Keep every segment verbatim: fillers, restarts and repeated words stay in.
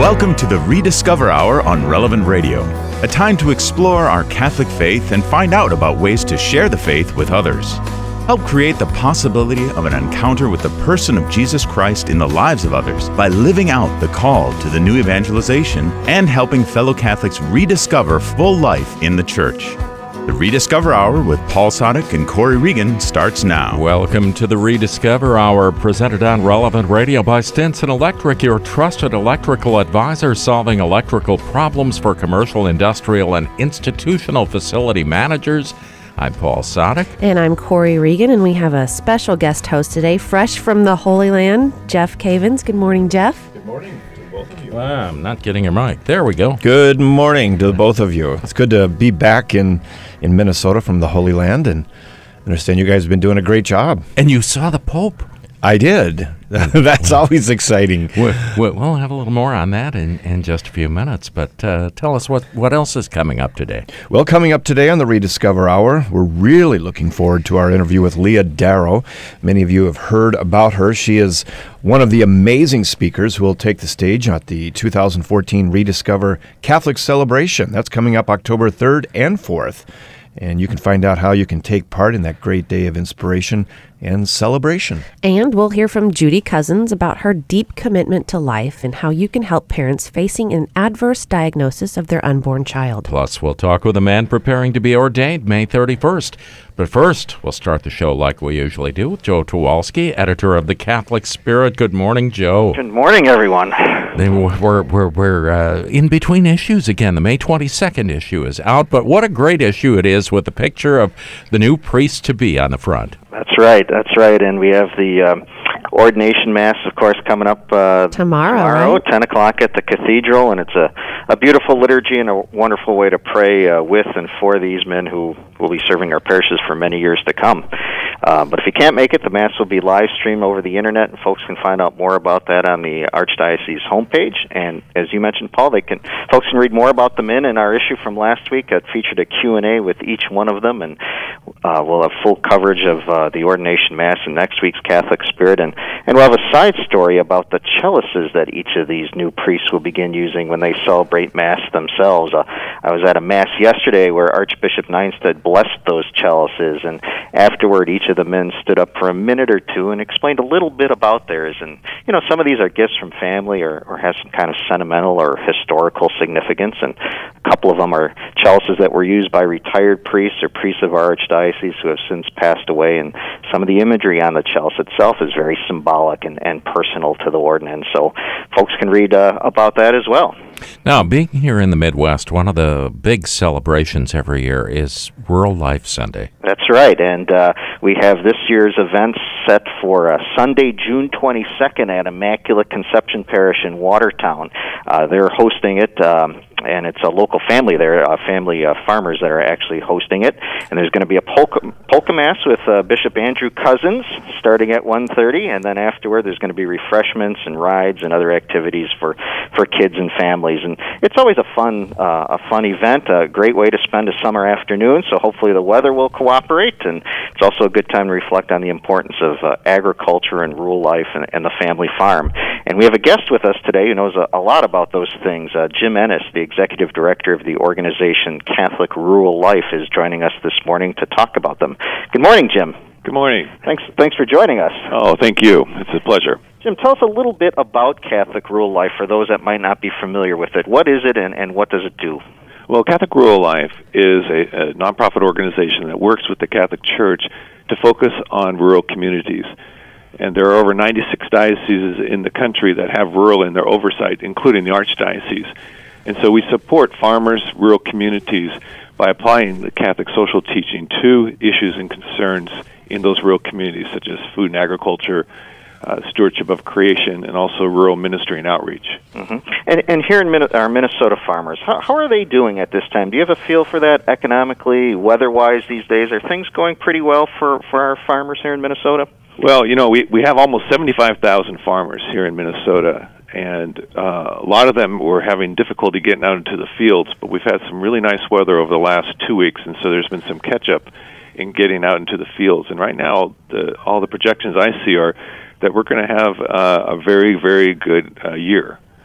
Welcome to the Rediscover Hour on Relevant Radio, a time to explore our Catholic faith and find out about ways to share the faith with others. Help create the possibility of an encounter with the person of Jesus Christ in the lives of others by living out the call to the new evangelization and helping fellow Catholics rediscover full life in the Church. The Rediscover Hour with Paul Sadek and Corey Regan starts now. Welcome to the Rediscover Hour, presented on Relevant Radio by Stinson Electric, your trusted electrical advisor solving electrical problems for commercial, industrial, and institutional facility managers. I'm Paul Sadek. And I'm Corey Regan, and we have a special guest host today, fresh from the Holy Land, Jeff Cavins. Good morning, Jeff. Good morning to both of you. Well, I'm not getting your mic. There we go. Good morning to both of you. It's good to be back in, in Minnesota from the Holy Land, and I understand you guys have been doing a great job. And you saw the Pope. I did. That's always exciting. We'll, we'll have a little more on that in, in just a few minutes, but uh, tell us what, what else is coming up today. Well, coming up today on the Rediscover Hour, we're really looking forward to our interview with Leah Darrow. Many of you have heard about her. She is one of the amazing speakers who will take the stage at the two thousand fourteen Rediscover Catholic Celebration. That's coming up October third and fourth. And you can find out how you can take part in that great day of inspiration and celebration. And we'll hear from Judy Cousins about her deep commitment to life and how you can help parents facing an adverse diagnosis of their unborn child. Plus, we'll talk with a man preparing to be ordained May thirty-first. But first, we'll start the show like we usually do with Joe Tuwalski, editor of The Catholic Spirit. Good morning, Joe. Good morning, everyone. Then we're we're we're uh, in between issues again. The May twenty-second issue is out, but what a great issue it is with the picture of the new priest-to-be on the front. That's right, that's right. And we have the um, ordination mass, of course, coming up uh, tomorrow, tomorrow right? ten o'clock at the cathedral, and it's a, a beautiful liturgy and a wonderful way to pray uh, with and for these men who will be serving our parishes for many years to come. Uh, but if you can't make it, the Mass will be live streamed over the Internet, and folks can find out more about that on the Archdiocese homepage. And as you mentioned, Paul, they can folks can read more about the men in our issue from last week. It featured a Q and A with each one of them, and uh, we'll have full coverage of uh, the ordination Mass in next week's Catholic Spirit. And, and we'll have a side story about the chalices that each of these new priests will begin using when they celebrate Mass themselves. Uh, I was at a Mass yesterday where Archbishop Nienstedt blessed those chalices, and afterward each of the men stood up for a minute or two and explained a little bit about theirs. And, you know, some of these are gifts from family or, or have some kind of sentimental or historical significance, and a couple of them are chalices that were used by retired priests or priests of our Archdiocese who have since passed away, and some of the imagery on the chalice itself is very symbolic and, and personal to the ordinance, so folks can read uh, about that as well. Now, being here in the Midwest, one of the big celebrations every year is Rural Life Sunday. That's right, and uh, we have this year's event set for uh, Sunday, June twenty-second at Immaculate Conception Parish in Watertown. Uh, they're hosting it, um, and it's a local family there, a family of farmers that are actually hosting it. And there's going to be a polka, polka mass with uh, Bishop Andrew Cousins starting at one thirty, and then afterward there's going to be refreshments and rides and other activities for, for kids and families. And it's always a fun uh, a fun event, a great way to spend a summer afternoon, so hopefully the weather will cooperate, and it's also a good time to reflect on the importance of uh, agriculture and rural life and, and the family farm. And we have a guest with us today who knows a, a lot about those things. Uh, Jim Ennis, the executive director of the organization Catholic Rural Life, is joining us this morning to talk about them. Good morning, Jim. Good morning. Thanks, thanks for joining us. Oh, thank you. It's a pleasure. Jim, tell us a little bit about Catholic Rural Life for those that might not be familiar with it. What is it, and, and what does it do? Well, Catholic Rural Life is a, a nonprofit organization that works with the Catholic Church to focus on rural communities. And there are over ninety-six dioceses in the country that have rural in their oversight, including the Archdiocese. And so we support farmers, rural communities, by applying the Catholic social teaching to issues and concerns in those rural communities, such as food and agriculture, uh, stewardship of creation, and also rural ministry and outreach. Mm-hmm. And, and here in Min- our Minnesota farmers, how, how are they doing at this time? Do you have a feel for that economically, weather-wise these days? Are things going pretty well for, for our farmers here in Minnesota? Well, you know, we, we have almost seventy-five thousand farmers here in Minnesota, and uh, a lot of them were having difficulty getting out into the fields, but we've had some really nice weather over the last two weeks, and so there's been some catch-up in getting out into the fields. And right now, the, all the projections I see are that we're going to have uh, a very, very good uh, year.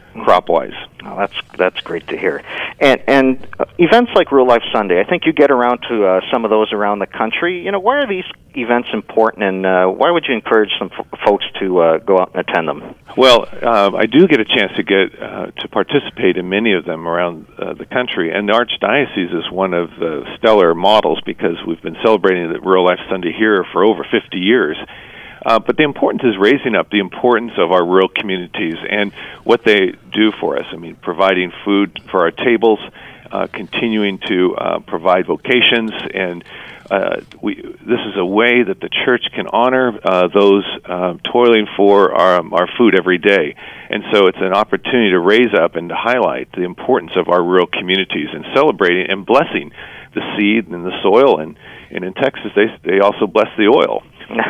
crop-wise. Oh, that's that's great to hear. And and uh, events like Rural Life Sunday, I think you get around to uh, some of those around the country. You know, why are these events important, and uh, why would you encourage some f- folks to uh, go out and attend them? Well, uh, I do get a chance to get uh, to participate in many of them around uh, the country, and the Archdiocese is one of the stellar models because we've been celebrating the Rural Life Sunday here for over fifty years. Uh, but the importance is raising up the importance of our rural communities and what they do for us. I mean, providing food for our tables, uh, continuing to uh, provide vocations, and uh, we. This is a way that the church can honor uh, those uh, toiling for our, our food every day. And so it's an opportunity to raise up and to highlight the importance of our rural communities and celebrating and blessing the seed and the soil. And, and in Texas, they they also bless the oil.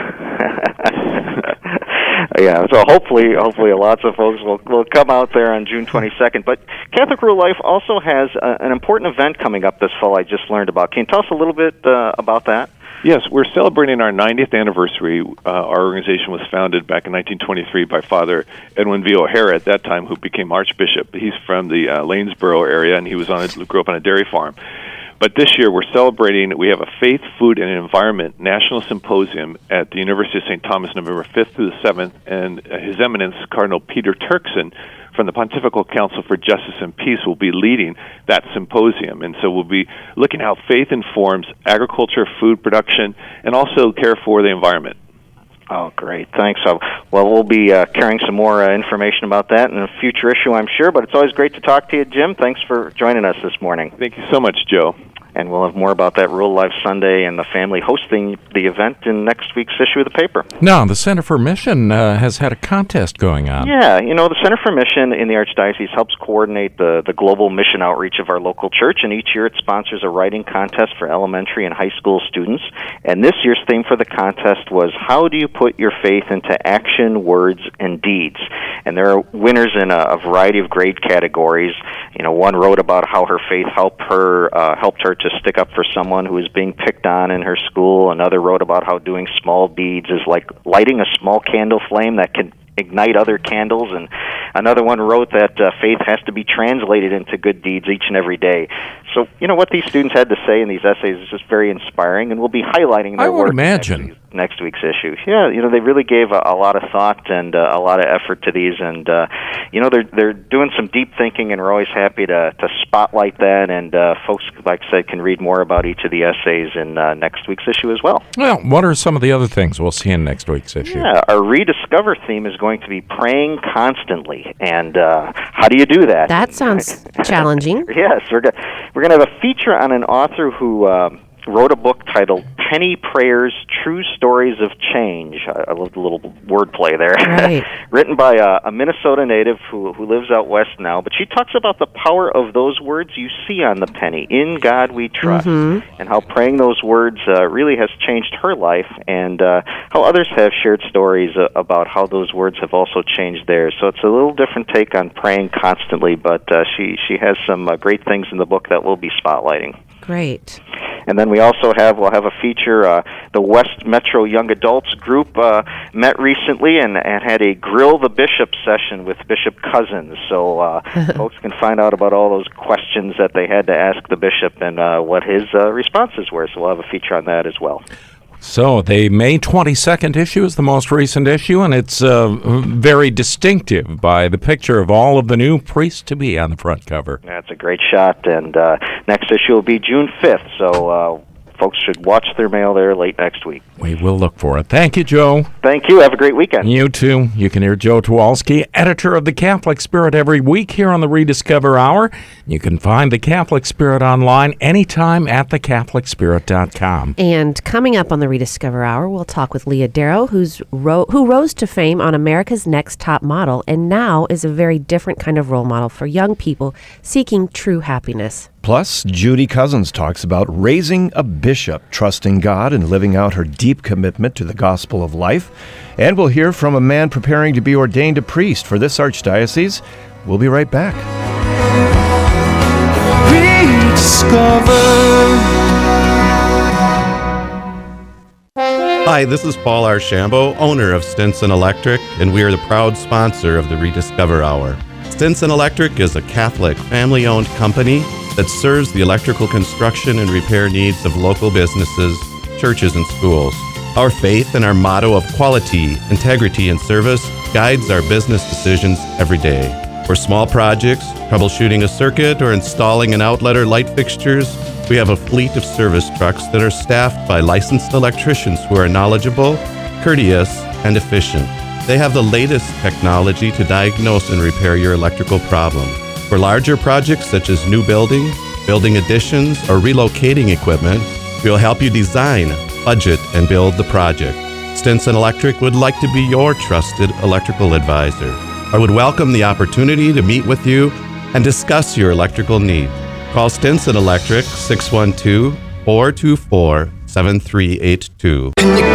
Yeah, so hopefully, hopefully, lots of folks will will come out there on June twenty-second. But Catholic Rural Life also has a, an important event coming up this fall. I just learned about. Can you tell us a little bit uh, about that? Yes, we're celebrating our ninetieth anniversary. Uh, our organization was founded back in nineteen twenty-three by Father Edwin V. O'Hara at that time, who became Archbishop. He's from the uh, Lanesboro area, and he was on a, grew up on a dairy farm. But this year we're celebrating, we have a Faith, Food, and Environment National Symposium at the University of Saint Thomas, November fifth through the seventh, and His Eminence Cardinal Peter Turkson from the Pontifical Council for Justice and Peace will be leading that symposium. And so we'll be looking how faith informs agriculture, food production, and also care for the environment. Oh, great. Thanks. Uh, well, we'll be uh, carrying some more uh, information about that in a future issue, I'm sure, but it's always great to talk to you, Jim. Thanks for joining us this morning. Thank you so much, Joe. And we'll have more about that Rural Life Sunday and the family hosting the event in next week's issue of the paper. Now, the Center for Mission uh, has had a contest going on. Yeah, you know, the Center for Mission in the Archdiocese helps coordinate the, the global mission outreach of our local church, and each year it sponsors a writing contest for elementary and high school students. And this year's theme for the contest was, how do you put your faith into action, words, and deeds? And there are winners in a, a variety of grade categories. You know, one wrote about how her faith helped her, uh, helped her to stick up for someone who was being picked on in her school. Another wrote about how doing small deeds is like lighting a small candle flame that can ignite other candles, and another one wrote that uh, faith has to be translated into good deeds each and every day. So, you know, what these students had to say in these essays is just very inspiring, and we'll be highlighting their I would work imagine. next, next week's issue. Yeah, you know, they really gave a, a lot of thought and uh, a lot of effort to these, and, uh, you know, they're they're doing some deep thinking, and we're always happy to, to spotlight that, and uh, folks, like I said, can read more about each of the essays in uh, next week's issue as well. Well, what are some of the other things we'll see in next week's issue? Yeah, our Rediscover theme is going to be praying constantly, and uh, how do you do that? That sounds challenging. Yes, we're go- we're going to have a feature on an author who uh, wrote a book titled Penny Prayers, True Stories of Change. I, I love the little wordplay there. Right. Written by a, a Minnesota native who, who lives out west now, but she talks about the power of those words you see on the penny, in God we trust, Mm-hmm. and how praying those words uh, really has changed her life, and uh, how others have shared stories uh, about how those words have also changed theirs. So it's a little different take on praying constantly, but uh, she, she has some uh, great things in the book that we'll be spotlighting. Great. And then we also have, we'll have a feature, uh, the West Metro Young Adults group uh, met recently and, and had a Grill the Bishop session with Bishop Cousins. So uh, folks can find out about all those questions that they had to ask the bishop and uh, what his uh, responses were. So we'll have a feature on that as well. So the May twenty-second issue is the most recent issue, and it's uh, very distinctive by the picture of all of the new priests-to-be on the front cover. That's a great shot, and uh, next issue will be June fifth, so uh, folks should watch their mail there late next week. We will look for it. Thank you, Joe. Thank you. Have a great weekend. You too. You can hear Joe Tuwalski, editor of The Catholic Spirit, every week here on the Rediscover Hour. You can find The Catholic Spirit online anytime at the catholic spirit dot com. And coming up on the Rediscover Hour, we'll talk with Leah Darrow, who's ro- who rose to fame on America's Next Top Model and now is a very different kind of role model for young people seeking true happiness. Plus, Judy Cousins talks about raising a bishop, trusting God and living out her deep commitment to the gospel of life. And we'll hear from a man preparing to be ordained a priest for this archdiocese. We'll be right back. Hi, this is Paul Archambault, owner of Stinson Electric, and we are the proud sponsor of the Rediscover Hour. Stinson Electric is a Catholic, family-owned company that serves the electrical construction and repair needs of local businesses, churches, and schools. Our faith and our motto of quality, integrity, and service guides our business decisions every day. For small projects, troubleshooting a circuit, or installing an outlet or light fixtures, we have a fleet of service trucks that are staffed by licensed electricians who are knowledgeable, courteous, and efficient. They have the latest technology to diagnose and repair your electrical problem. For larger projects such as new building, building additions, or relocating equipment, we'll help you design, budget, and build the project. Stinson Electric would like to be your trusted electrical advisor. I would welcome the opportunity to meet with you and discuss your electrical needs. Call Stinson Electric six one two, four two four, seven three eight two.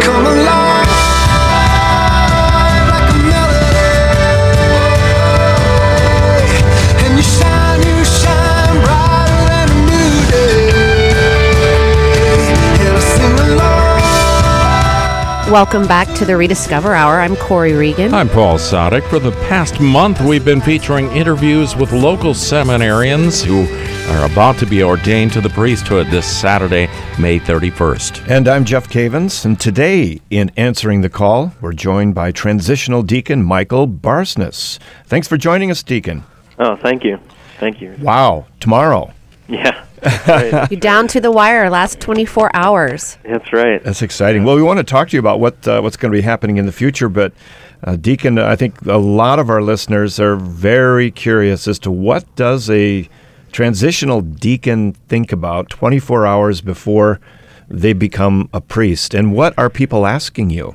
Welcome back to the Rediscover Hour. I'm Corey Regan. I'm Paul Sadek. For the past month, we've been featuring interviews with local seminarians who are about to be ordained to the priesthood this Saturday, May thirty-first. And I'm Jeff Cavins, and today, in Answering the Call, we're joined by transitional deacon Michael Barsness. Thanks for joining us, Deacon. Oh, thank you. Thank you. Wow, tomorrow. Yeah. Right. You're down to the wire, last twenty-four hours. That's right. That's exciting. Well, we want to talk to you about what uh, what's going to be happening in the future, but uh, Deacon, I think a lot of our listeners are very curious as to what does a transitional deacon think about twenty-four hours before they become a priest, and what are people asking you?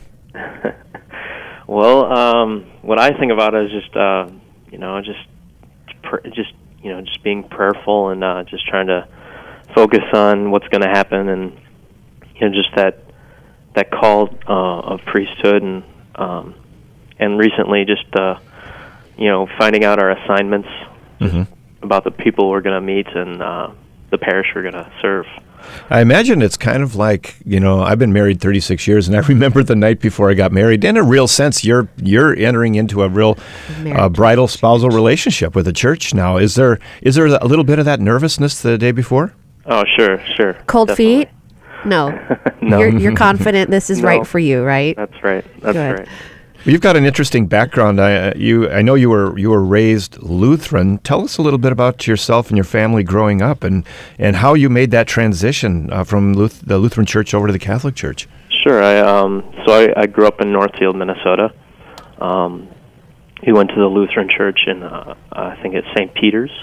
Well, um, what I think about is just, uh, you know, just, pr- just, you know, just being prayerful and uh, just trying to focus on what's going to happen, and you know, just that that call uh, of priesthood, and um, and recently just uh, you know, finding out our assignments, mm-hmm. about the people we're going to meet and uh, the parish we're going to serve. I imagine it's kind of like, you know, I've been married thirty-six years, and I remember the night before I got married. In a real sense, you're you're entering into a real uh, bridal spousal relationship with the church now. Is there is there a little bit of that nervousness the day before? Oh, sure, sure. Cold Definitely. feet? No. No. You're, you're confident this is No. right for you, right? That's right. That's Good. right. Well, you've got an interesting background. I uh, you I know you were you were raised Lutheran. Tell us a little bit about yourself and your family growing up, and, and how you made that transition uh, from Luth- the Lutheran Church over to the Catholic Church. Sure. I um so I, I grew up in Northfield, Minnesota. Um, we went to the Lutheran Church in uh, I think it's Saint Peter's.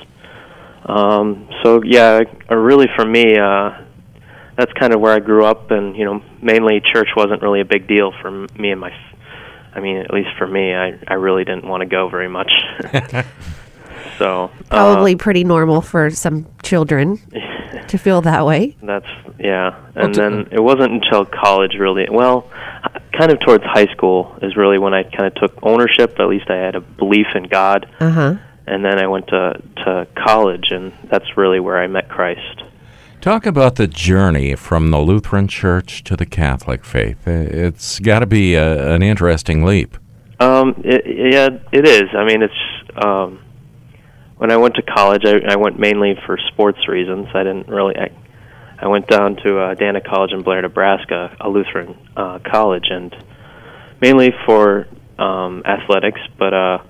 Um, so yeah, uh, really for me, uh, that's kind of where I grew up, and you know, mainly church wasn't really a big deal for m- me and my. F- I mean, at least for me, I I really didn't want to go very much. So Probably uh, pretty normal for some children to feel that way. That's yeah, and then it wasn't until college really. Well, kind of towards high school is really when I kind of took ownership. At least I had a belief in God. Uh huh. And then I went to, to college, and that's really where I met Christ. Talk about the journey from the Lutheran Church to the Catholic faith. It's got to be a, an interesting leap. Um, it, yeah, it is. I mean, it's um, when I went to college, I, I went mainly for sports reasons. I didn't really. I, I went down to uh, Dana College in Blair, Nebraska, a Lutheran uh, college, and mainly for um, athletics, but. Uh,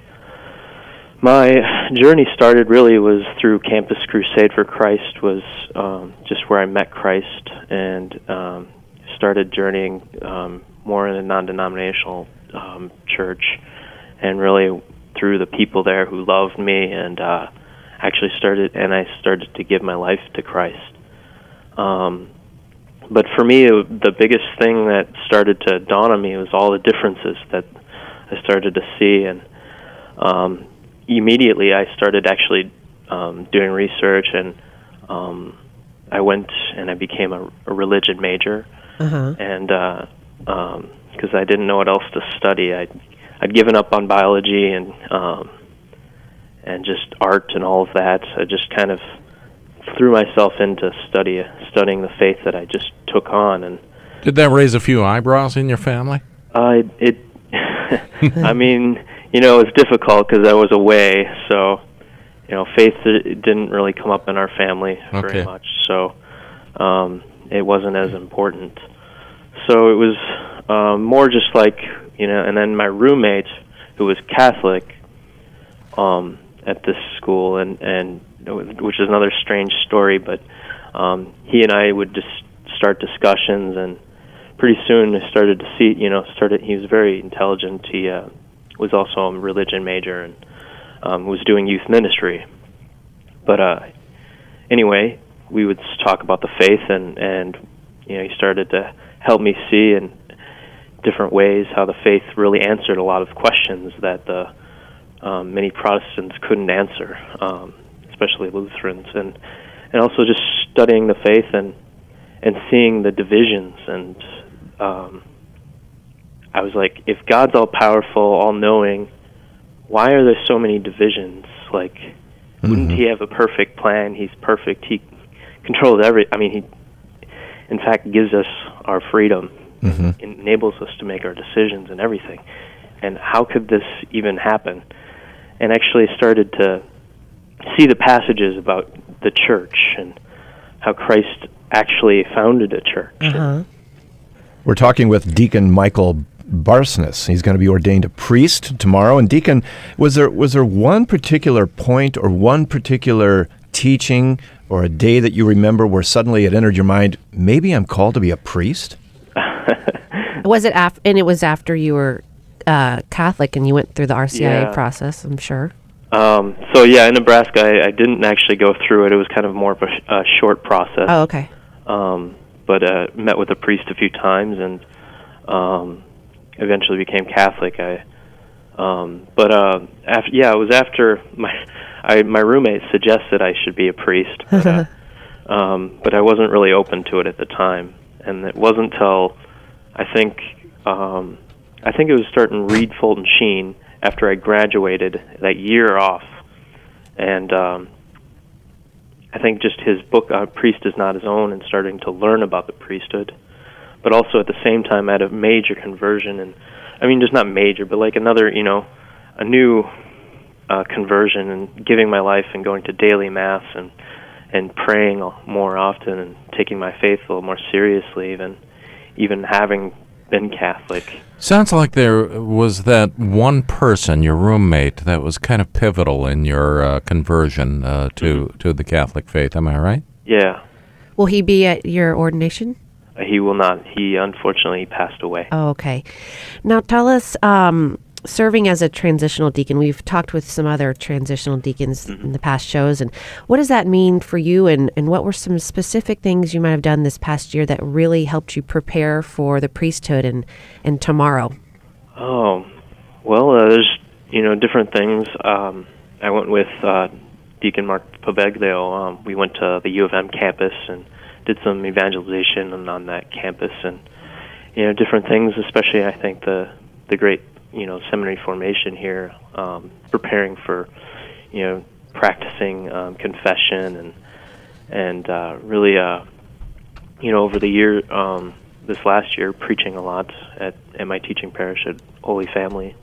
My journey started really was through Campus Crusade for Christ, was um, just where I met Christ, and um, started journeying um, more in a non-denominational um, church, and really through the people there who loved me, and uh, actually started, and I started to give my life to Christ. Um, but for me, it, the biggest thing that started to dawn on me was all the differences that I started to see, and um, immediately I started actually um, doing research, and um, I went and I became a, a religion major, uh-huh. and because uh, um, I didn't know what else to study, I'd, I'd given up on biology and um, and just art and all of that. I just kind of threw myself into study studying the faith that I just took on. And did that raise a few eyebrows in your family? Uh, it, it I mean. you know, it was difficult because I was away, so, you know, faith didn't really come up in our family Okay. very much, so um, it wasn't as important. So it was um, more just like, you know, and then my roommate, who was Catholic um, at this school, and, and which is another strange story, but um, he and I would just start discussions, and pretty soon I started to see, you know, started. He was very intelligent. He uh, was also a religion major and um, was doing youth ministry. But uh, anyway, we would talk about the faith, and, and you know, he started to help me see in different ways how the faith really answered a lot of questions that the um, many Protestants couldn't answer, um, especially Lutherans, and and also just studying the faith and and seeing the divisions. And um, I was like, if God's all powerful, all knowing, why are there so many divisions? Like, mm-hmm. wouldn't He have a perfect plan? He's perfect. He controls every. I mean, He, in fact, gives us our freedom, mm-hmm. enables us to make our decisions and everything. And how could this even happen? And actually started to see the passages about the church and how Christ actually founded a church. Uh-huh. We're talking with Deacon Michael Barsness. He's going to be ordained a priest tomorrow. And Deacon, was there was there one particular point or one particular teaching or a day that you remember where suddenly it entered your mind, maybe I'm called to be a priest? Was it af- and it was after you were uh, Catholic and you went through the R C I A Yeah. process, I'm sure. Um, so yeah, in Nebraska, I, I didn't actually go through it. It was kind of more of a, sh- a short process. Oh, okay. Um, but uh, met with a priest a few times, and um, eventually became Catholic. I, um, but uh, after, yeah, it was after my I, my roommate suggested I should be a priest, but, uh, um, but I wasn't really open to it at the time. And it wasn't until I think um, I think it was starting Reed Fulton Sheen after I graduated that year off, and um, I think just his book uh, "Priest Is Not His Own" and starting to learn about the priesthood, but also at the same time I had a major conversion, and I mean just not major, but like another, you know, a new uh, conversion, and giving my life and going to daily mass and and praying more often and taking my faith a little more seriously, even even having been Catholic. Sounds like there was that one person, your roommate, that was kind of pivotal in your uh, conversion uh, to mm-hmm. to the Catholic faith. Am I right? Yeah. Will he be at your ordination? Uh, he will not. He unfortunately passed away. Oh, okay. Now tell us, um, serving as a transitional deacon, we've talked with some other transitional deacons mm-hmm. in the past shows, and what does that mean for you, and, and what were some specific things you might have done this past year that really helped you prepare for the priesthood and, and tomorrow? Oh, well, uh, there's, you know, different things. Um, I went with uh, Deacon Mark Pobeglio. Um, we went to the U of M campus and did some evangelization on, on that campus, and, you know, different things, especially I think the the great you know, seminary formation here, um, preparing for, you know, practicing um, confession and and uh, really, uh, you know, over the year, um, this last year, preaching a lot at, at my teaching parish at Holy Family.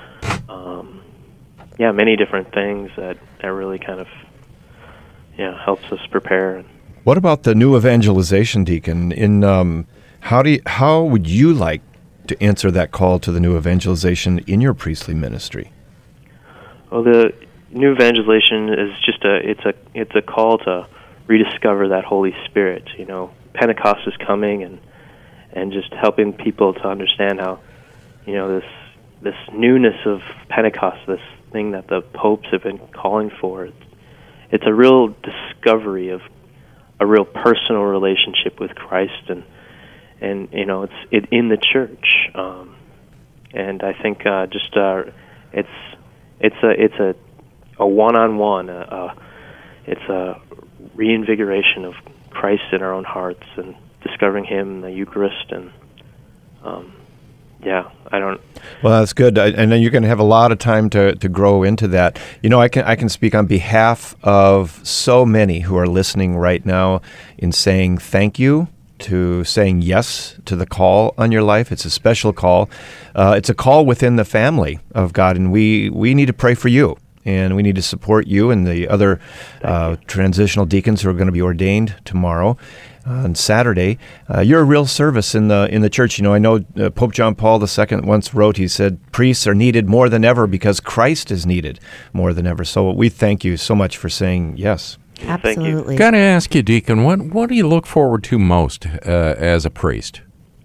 Um, yeah, many different things that, that really kind of, you know, helps us prepare. What about the new evangelization, Deacon? In um, how do you, how would you like to answer that call to the new evangelization in your priestly ministry? Well, the new evangelization is just a it's a it's a call to rediscover that Holy Spirit. You know, Pentecost is coming, and and just helping people to understand how, you know, this this newness of Pentecost, this thing that the popes have been calling for. It's, it's a real discovery of a real personal relationship with Christ, and and you know, it's it in the church, um, and I think uh, just uh, it's it's a it's a a one-on-one, uh, uh, it's a reinvigoration of Christ in our own hearts and discovering Him in the Eucharist, and um, yeah, I don't. Well, that's good, I, and then you're going to have a lot of time to, to grow into that. You know, I can I can speak on behalf of so many who are listening right now in saying thank you to saying yes to the call on your life. It's a special call. Uh, it's a call within the family of God, and we, we need to pray for you. And we need to support you and the other uh, transitional deacons who are going to be ordained tomorrow uh, on Saturday. Uh, you're a real service in the in the church. You know, I know uh, Pope John Paul the Second once wrote, he said, priests are needed more than ever because Christ is needed more than ever. So we thank you so much for saying yes. Absolutely. Got to ask you, Deacon, what, what do you look forward to most uh, as a priest?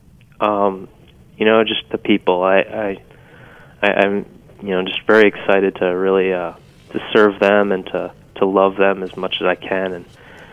Um, you know, just the people. I, I, I I'm... you know, just very excited to really uh, to serve them and to, to love them as much as I can, and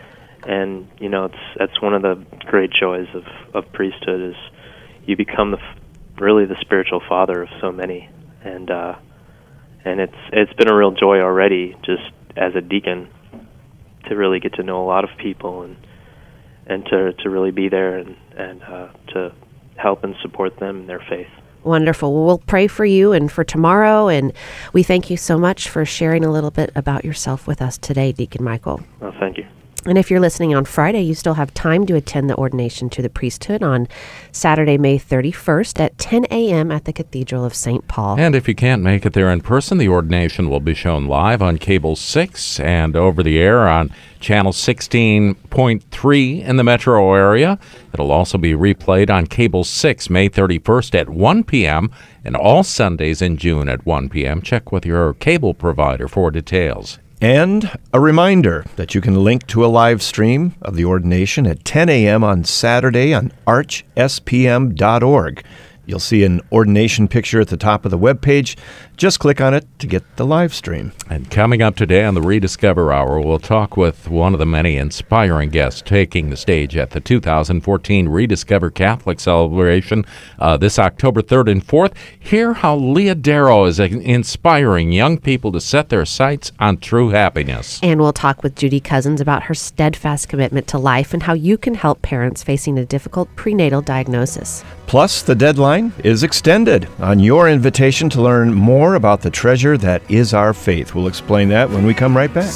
and you know, it's that's one of the great joys of, of priesthood is you become the really the spiritual father of so many, and uh, and it's it's been a real joy already just as a deacon to really get to know a lot of people and and to to really be there and and uh, to help and support them in their faith. Wonderful. Well, we'll pray for you and for tomorrow, and we thank you so much for sharing a little bit about yourself with us today, Deacon Michael. Well, thank you. And if you're listening on Friday, you still have time to attend the ordination to the priesthood on Saturday, May thirty-first at ten a.m. at the Cathedral of Saint Paul. And if you can't make it there in person, the ordination will be shown live on Cable six and over the air on Channel sixteen point three in the metro area. It'll also be replayed on Cable six May thirty-first at one p.m. and all Sundays in June at one p.m. Check with your cable provider for details. And a reminder that you can link to a live stream of the ordination at ten a.m. on Saturday on arch s p m dot org. You'll see an ordination picture at the top of the webpage. Just click on it to get the live stream. And coming up today on the Rediscover Hour, we'll talk with one of the many inspiring guests taking the stage at the two thousand fourteen Rediscover Catholic Celebration uh, this October third and fourth. Hear how Leah Darrow is inspiring young people to set their sights on true happiness. And we'll talk with Judy Cousins about her steadfast commitment to life and how you can help parents facing a difficult prenatal diagnosis. Plus, the deadline is extended on your invitation to learn more about the treasure that is our faith. We'll explain that when we come right back.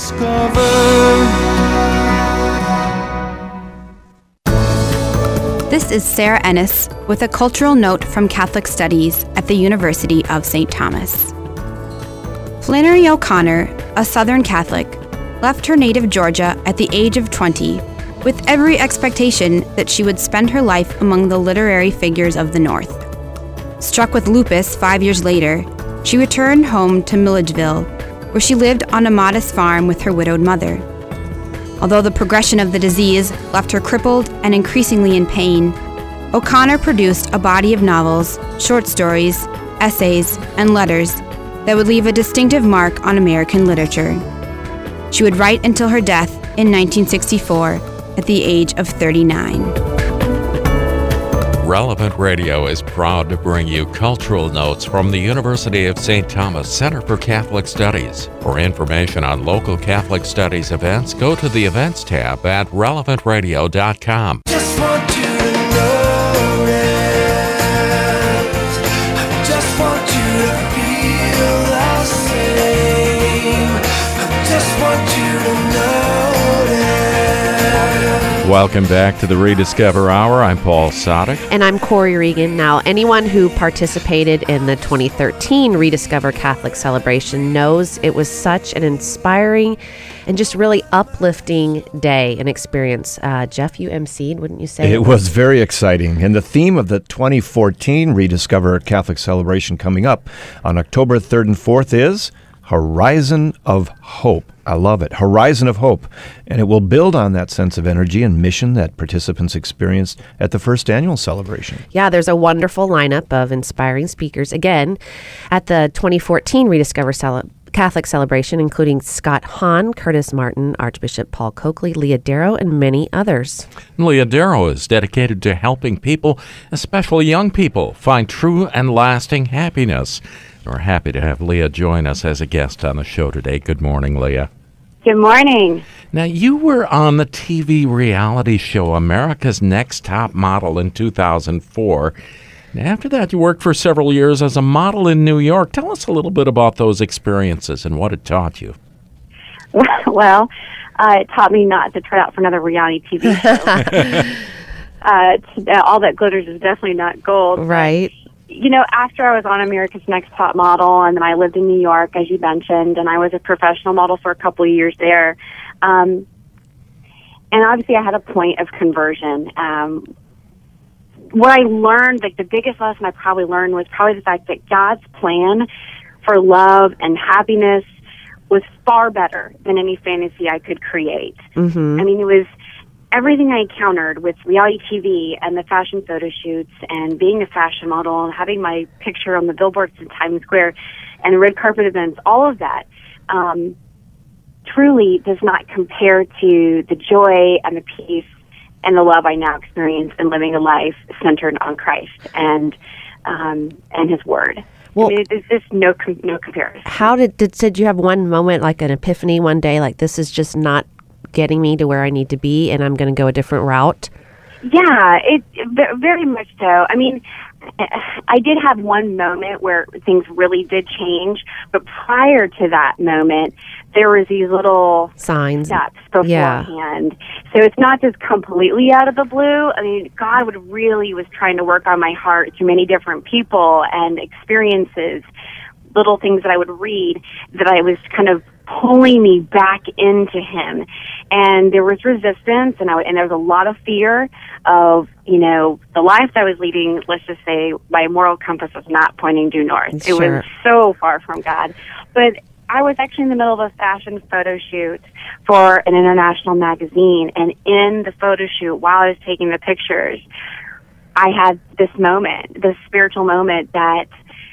This is Sarah Ennis with a cultural note from Catholic Studies at the University of Saint Thomas. Flannery O'Connor, a Southern Catholic, left her native Georgia at the age of twenty with every expectation that she would spend her life among the literary figures of the North. Struck with lupus five years later, she returned home to Milledgeville, where she lived on a modest farm with her widowed mother. Although the progression of the disease left her crippled and increasingly in pain, O'Connor produced a body of novels, short stories, essays, and letters that would leave a distinctive mark on American literature. She would write until her death in nineteen sixty-four at the age of thirty-nine. Relevant Radio is proud to bring you cultural notes from the University of Saint Thomas Center for Catholic Studies. For information on local Catholic Studies events, go to the Events tab at relevant radio dot com. Just want you to know it. I just want you to feel the same. I just want you to know it. Welcome back to the Rediscover Hour. I'm Paul Sadek. And I'm Corey Regan. Now, anyone who participated in the twenty thirteen Rediscover Catholic Celebration knows it was such an inspiring and just really uplifting day and experience. Uh, Jeff, you emceed, wouldn't you say? It was very exciting. And the theme of the twenty fourteen Rediscover Catholic Celebration coming up on October third and fourth is Horizon of Hope. I love it. Horizon of Hope. And it will build on that sense of energy and mission that participants experienced at the first annual celebration. Yeah, there's a wonderful lineup of inspiring speakers, again, at the twenty fourteen Rediscover Cele- Catholic Celebration, including Scott Hahn, Curtis Martin, Archbishop Paul Coakley, Leah Darrow, and many others. Leah Darrow is dedicated to helping people, especially young people, find true and lasting happiness. We're happy to have Leah join us as a guest on the show today. Good morning, Leah. Good morning. Now, you were on the T V reality show America's Next Top Model in two thousand four. And after that, you worked for several years as a model in New York. Tell us a little bit about those experiences and what it taught you. Well, uh, it taught me not to try out for another reality T V show. uh, to, uh, all that glitters is definitely not gold. Right. You know, after I was on America's Next Top Model, and then I lived in New York, as you mentioned, and I was a professional model for a couple of years there. Um, and obviously I had a point of conversion. Um, what I learned, like the biggest lesson I probably learned was probably the fact that God's plan for love and happiness was far better than any fantasy I could create. Mm-hmm. I mean, it was everything I encountered with reality T V and the fashion photo shoots and being a fashion model and having my picture on the billboards in Times Square and red carpet events, all of that um, truly does not compare to the joy and the peace and the love I now experience in living a life centered on Christ and um, and His Word. Well, I mean, there's just no com- no comparison. How did did did you have one moment, like an epiphany one day, like this is just not getting me to where I need to be, and I'm going to go a different route? Yeah, it, it very much so. I mean, I did have one moment where things really did change, but prior to that moment, there was these little signs, steps beforehand. Yeah. So it's not just completely out of the blue. I mean, God would really was trying to work on my heart through many different people and experiences, little things that I would read that I was kind of pulling me back into Him. And there was resistance, and I, and there was a lot of fear of, you know, the life that I was leading. Let's just say my moral compass was not pointing due north. Sure. It was so far from God. But I was actually in the middle of a fashion photo shoot for an international magazine, and in the photo shoot, while I was taking the pictures, I had this moment, this spiritual moment that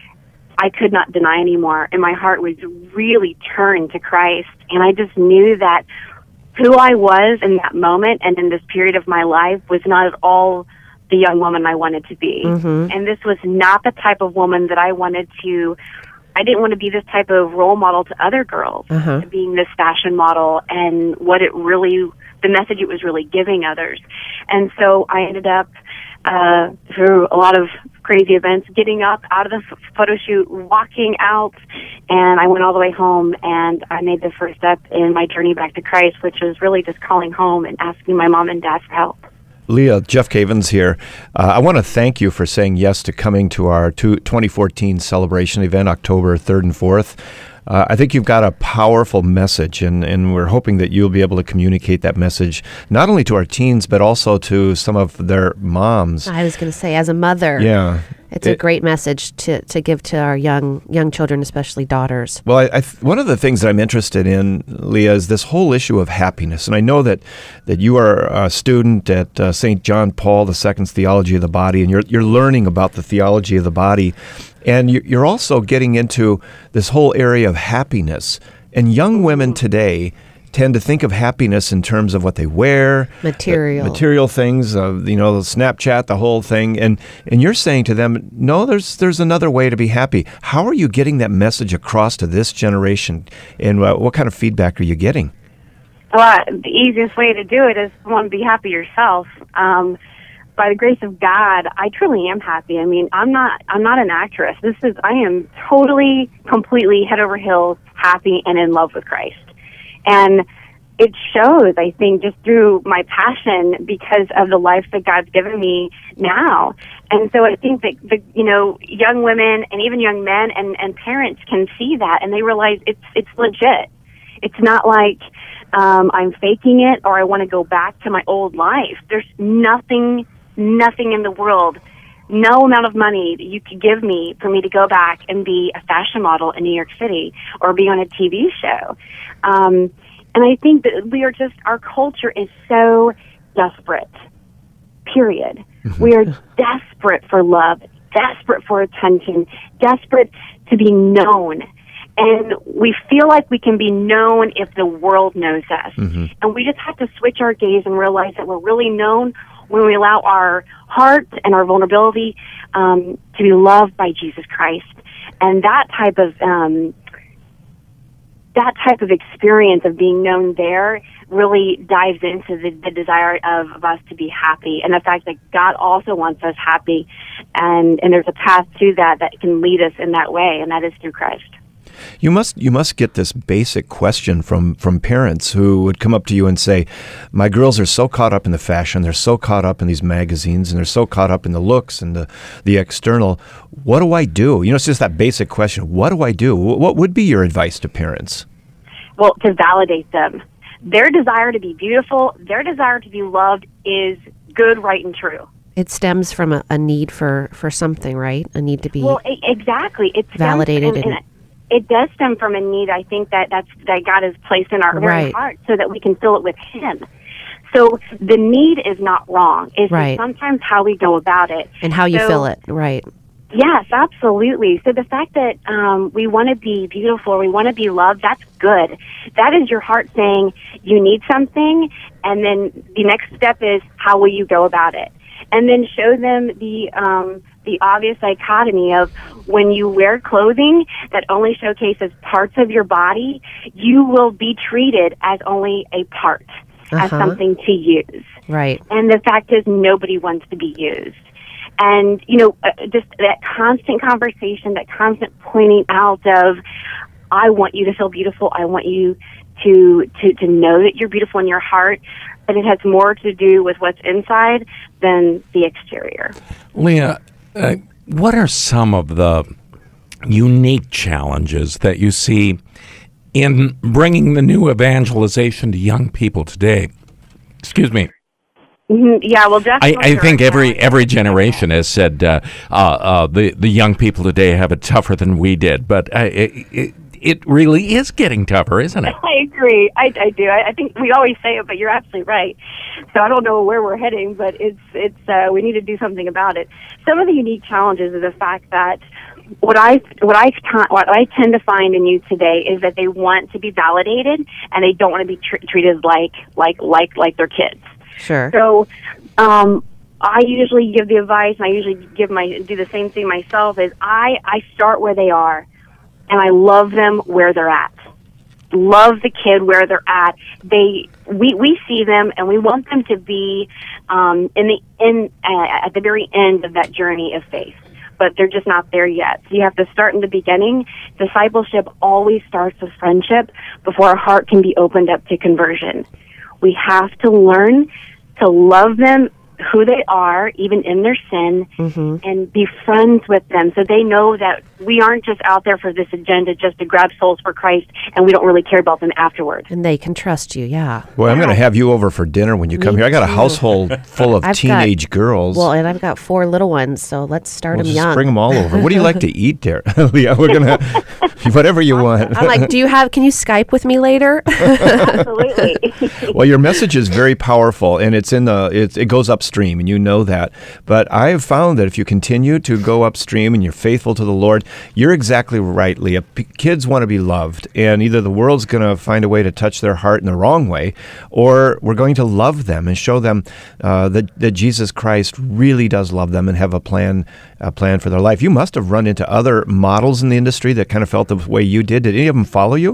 I could not deny anymore, and my heart was really turned to Christ, and I just knew that who I was in that moment and in this period of my life was not at all the young woman I wanted to be. Mm-hmm. And this was not the type of woman that I wanted to, I didn't want to be this type of role model to other girls, Uh-huh. being this fashion model and what it really, the message it was really giving others. And so I ended up, uh, through a lot of crazy events, getting up out of the f- photo shoot, walking out, and I went all the way home, and I made the first step in my journey back to Christ, which was really just calling home and asking my mom and dad for help. Leah, Jeff Cavins here. Uh, I want to thank you for saying yes to coming to our two, twenty fourteen celebration event, October third and fourth. Uh, I think you've got a powerful message, and, and we're hoping that you'll be able to communicate that message not only to our teens, but also to some of their moms. I was going to say, as a mother, Yeah. it's It- a great message to, to give to our young young children, especially daughters. Well, I, I th- one of the things that I'm interested in, Leah, is this whole issue of happiness. And I know that, that you are a student at uh, Saint John Paul the Second's Theology of the Body, and you're you're learning about the theology of the body. And you- you're also getting into this whole area of happiness. And young women today tend to think of happiness in terms of what they wear, Material. uh, material things, uh, you know, the Snapchat, the whole thing. And and you're saying to them, no, there's there's another way to be happy. How are you getting that message across to this generation? And uh, what kind of feedback are you getting? Well, the easiest way to do it is one, be happy yourself. Um, by the grace of God, I truly am happy. I mean, I'm not I'm not an actress. This is I am totally, completely head over heels happy and in love with Christ. And it shows, I think, just through my passion because of the life that God's given me now. And so I think that the you know young women and even young men and, and parents can see that, and they realize it's it's legit. It's not like um, I'm faking it or I want to go back to my old life. There's nothing, nothing in the world, no amount of money that you could give me for me to go back and be a fashion model in New York City or be on a T V show. Um, and I think that we are just, our culture is so desperate, period. We are desperate for love, desperate for attention, desperate to be known. And we feel like we can be known if the world knows us. Mm-hmm. And we just have to switch our gaze and realize that we're really known when we allow our heart and our vulnerability um, to be loved by Jesus Christ. And that type of um, that type of experience of being known there really dives into the, the desire of, of us to be happy, and the fact that God also wants us happy, and, and there's a path to that that can lead us in that way, and that is through Christ. You must you must get this basic question from, from parents who would come up to you and say, my girls are so caught up in the fashion, they're so caught up in these magazines, and they're so caught up in the looks and the, the external. What do I do? You know, it's just that basic question. What do I do? What would be your advice to parents? Well, to validate them. Their desire to be beautiful, their desire to be loved is good, right, and true. It stems from a, a need for, for something, right? A need to be well, e- exactly. It stems, validated. And, and, and it does stem from a need. I think that that's that God has placed in our very Right. heart so that we can fill it with Him. So the need is not wrong. It's Right. sometimes how we go about it and how you So- fill it, right? Yes, absolutely. So the fact that um, we want to be beautiful, we want to be loved, that's good. That is your heart saying you need something, and then the next step is how will you go about it? And then show them the um, the obvious dichotomy of when you wear clothing that only showcases parts of your body, you will be treated as only a part, as Uh-huh. something to use. Right. And the fact is nobody wants to be used. And, you know, uh, just that constant conversation, that constant pointing out of, I want you to feel beautiful. I want you to, to, to know that you're beautiful in your heart. And it has more to do with what's inside than the exterior. Leah, uh, what are some of the unique challenges that you see in bringing the new evangelization to young people today? Excuse me. Mm-hmm. Yeah, well, I, definitely. I think every every generation has said uh, uh, uh, the the young people today have it tougher than we did, but uh, it, it it really is getting tougher, isn't it? I agree. I, I do. I, I think we always say it, but you're absolutely right. So I don't know where we're heading, but it's it's uh, we need to do something about it. Some of the unique challenges are the fact that what I what I what I tend to find in youth today is that they want to be validated and they don't want to be tr- treated like like like like their kids. Sure. So, um, I usually give the advice, and I usually give my do the same thing myself. Is I I start where they are, and I love them where they're at. Love the kid where they're at. They we we see them, and we want them to be um, in the in uh, at the very end of that journey of faith. But they're just not there yet. So you have to start in the beginning. Discipleship always starts with friendship before a heart can be opened up to conversion. We have to learn to love them who they are, even in their sin, mm-hmm. and be friends with them so they know that we aren't just out there for this agenda just to grab souls for Christ, and we don't really care about them afterwards. And they can trust you, yeah. Well, I'm going to have you over for dinner when you come Me here. I got a too. household full of I've teenage got, girls. Well, and I've got four little ones, so let's start We'll them just young. bring them all over. What do you like to eat there, Leah? We're going to whatever you want. I'm like, do you have? Can you Skype with me later? Absolutely. Well, your message is very powerful, and it's in the it, it goes upstream, and you know that. But I have found that if you continue to go upstream and you're faithful to the Lord, you're exactly right, Leah. P- kids want to be loved, and either the world's going to find a way to touch their heart in the wrong way, or we're going to love them and show them uh, that that Jesus Christ really does love them and have a plan a plan for their life. You must have run into other models in the industry that kind of felt the way you did. Did any of them follow you?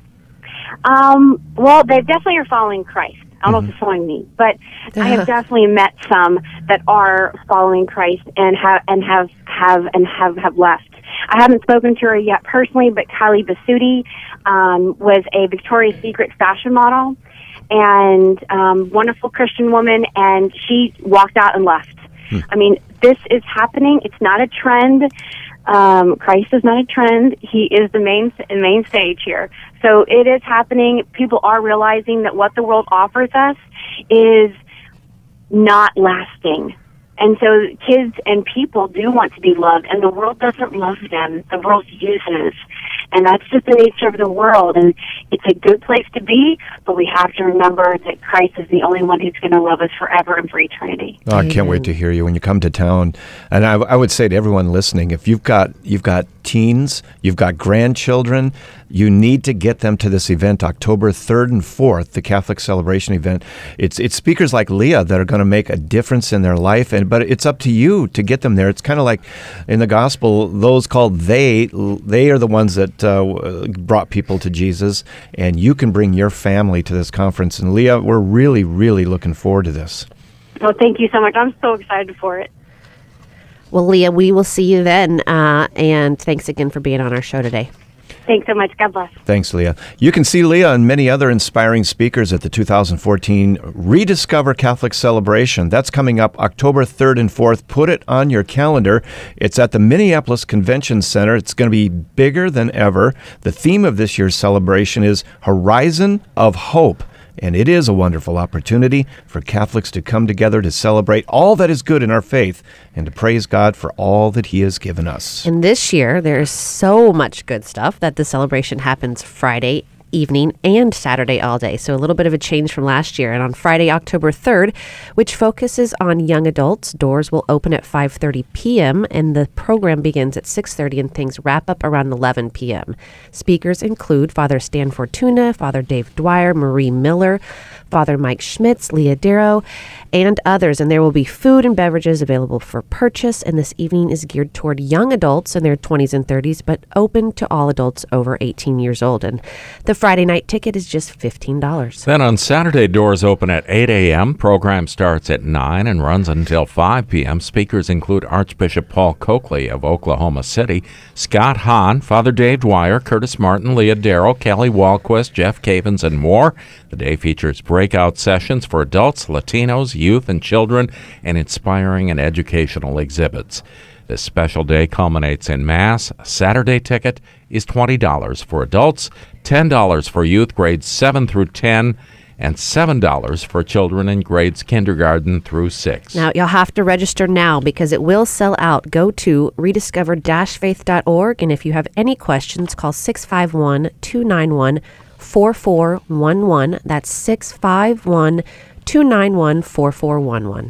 Um, well, they definitely are following Christ. I don't know if they're following me, but I have definitely met some that are following Christ and have and have have and have, have left. I haven't spoken to her yet personally, but Kylie Basutti um, was a Victoria's Secret fashion model and um, wonderful Christian woman, and she walked out and left. Hmm. I mean, this is happening. It's not a trend. Um, Christ is not a trend. He is the main main stage here. So it is happening. People are realizing that what the world offers us is not lasting. And so kids and people do want to be loved, and the world doesn't love them. The world uses. And that's just the nature of the world. And it's a good place to be, but we have to remember that Christ is the only one who's going to love us forever and for eternity. Oh, I can't wait to hear you when you come to town. And I, I would say to everyone listening, if you've got you've got teens, you've got grandchildren, you need to get them to this event October third and fourth, the Catholic Celebration event. It's it's speakers like Leah that are going to make a difference in their life, and but it's up to you to get them there. It's kind of like in the gospel, those called they, they are the ones that uh, brought people to Jesus, and you can bring your family to this conference. And Leah, we're really, really looking forward to this. Well, thank you so much. I'm so excited for it. Well, Leah, we will see you then, uh, and thanks again for being on our show today. Thanks so much. God bless. Thanks, Leah. You can see Leah and many other inspiring speakers at the two thousand fourteen Rediscover Catholic Celebration. That's coming up October third and fourth. Put it on your calendar. It's at the Minneapolis Convention Center. It's going to be bigger than ever. The theme of this year's celebration is Horizon of Hope. And it is a wonderful opportunity for Catholics to come together to celebrate all that is good in our faith and to praise God for all that He has given us. And this year, there's so much good stuff that the celebration happens Friday evening and Saturday all day. So a little bit of a change from last year. And on Friday, October third, which focuses on young adults, doors will open at five thirty p.m. and the program begins at six thirty and things wrap up around eleven p.m. Speakers include Father Stan Fortuna, Father Dave Dwyer, Marie Miller, Father Mike Schmitz, Leah Darrow, and others. And there will be food and beverages available for purchase. And this evening is geared toward young adults in their twenties and thirties, but open to all adults over eighteen years old. And the Friday night ticket is just fifteen dollars. Then on Saturday, doors open at eight a.m. Program starts at nine and runs until five p.m. Speakers include Archbishop Paul Coakley of Oklahoma City, Scott Hahn, Father Dave Dwyer, Curtis Martin, Leah Darrow, Kelly Walquist, Jeff Cavins, and more. The day features breakout sessions for adults, Latinos, youth, and children, and inspiring and educational exhibits. This special day culminates in Mass. Saturday ticket is twenty dollars for adults, ten dollars for youth grades seven through ten, and seven dollars for children in grades kindergarten through six. Now, you'll have to register now because it will sell out. Go to rediscover dash faith dot org, and if you have any questions, call six five one, two nine one, four four one one. That's six five one, two nine one, four four one one.